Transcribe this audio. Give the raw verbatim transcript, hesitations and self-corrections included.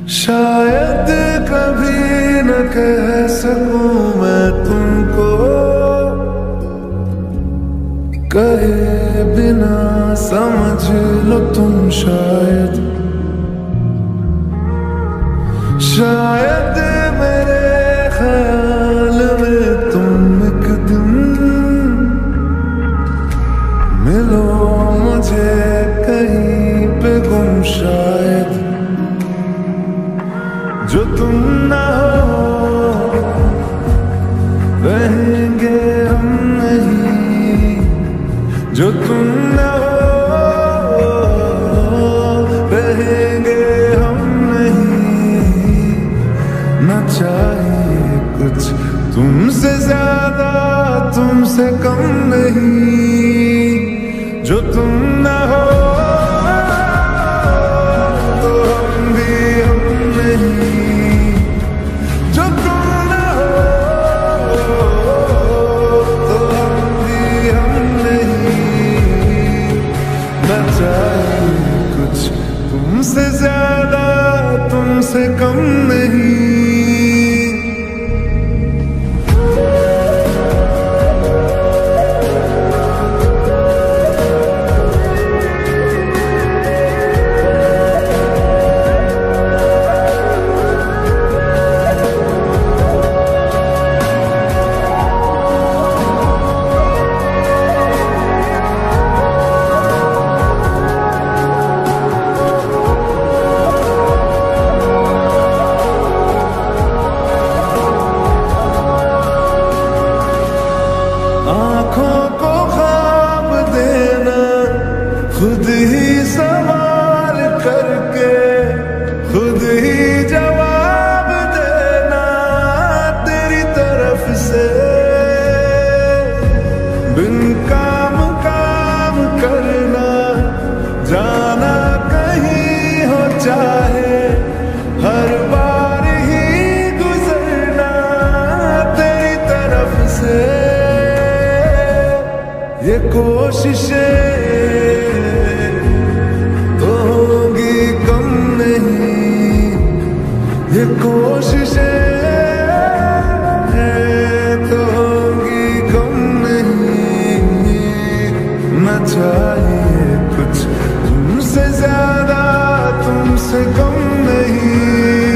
शायद कभी न कह सकूं मैं तुमको, कहे बिना समझ लो तुम शायद। शायद मेरे ख्याल में तुम एक दिन मिलो मुझे कहीं पे गुम शायद। जो तुम ना हो रहेंगे हम नहीं, जो तुम ना हो रहेंगे हम नहीं। न चाहिए कुछ तुमसे ज्यादा तुमसे कम नहीं, जो तुम ना हो तो हम भी हम नहीं, जो तुम ना हो तो हम भी हम नहीं। न चाहिए कुछ तुमसे ज्यादा तुमसे कम नहीं। आँखों को ख्वाब देना, खुद ही सवाल करके खुद ही जवाब देना तेरी तरफ से। बिन काम काम करना, जाना कहीं हो चाहे, हर बार ही गुजरना तेरी तरफ से। ये कोशिशें तो होंगी कम नहीं, ये कोशिशें तो होंगी कम नहीं। न चाहिए कुछ तुमसे ज्यादा तुमसे कम नहीं।